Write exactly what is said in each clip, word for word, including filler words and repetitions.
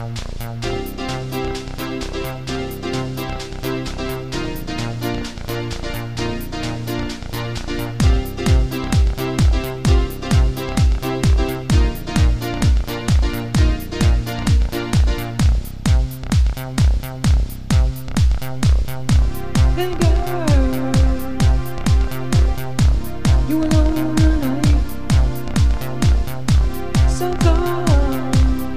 Hey girl, you alone tonight, so gone,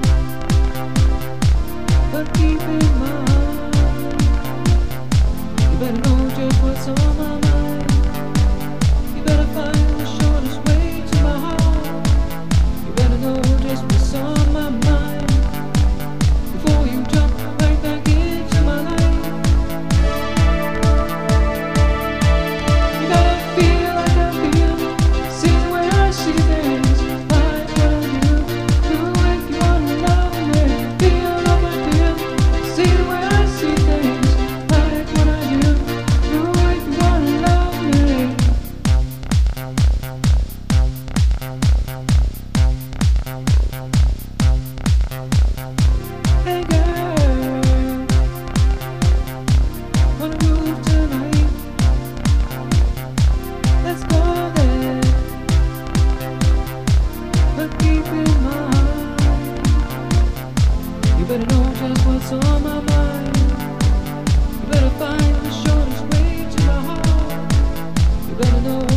but keep in mind, you better know just what's on my mind. You better find the shortest way to my heart. You better know just what's on my mind before you jump right back into my life. Hey girl, on the roof tonight, let's go there, but keep in mind, you better know just what's on my mind. You better find the shortest way to my heart. You better know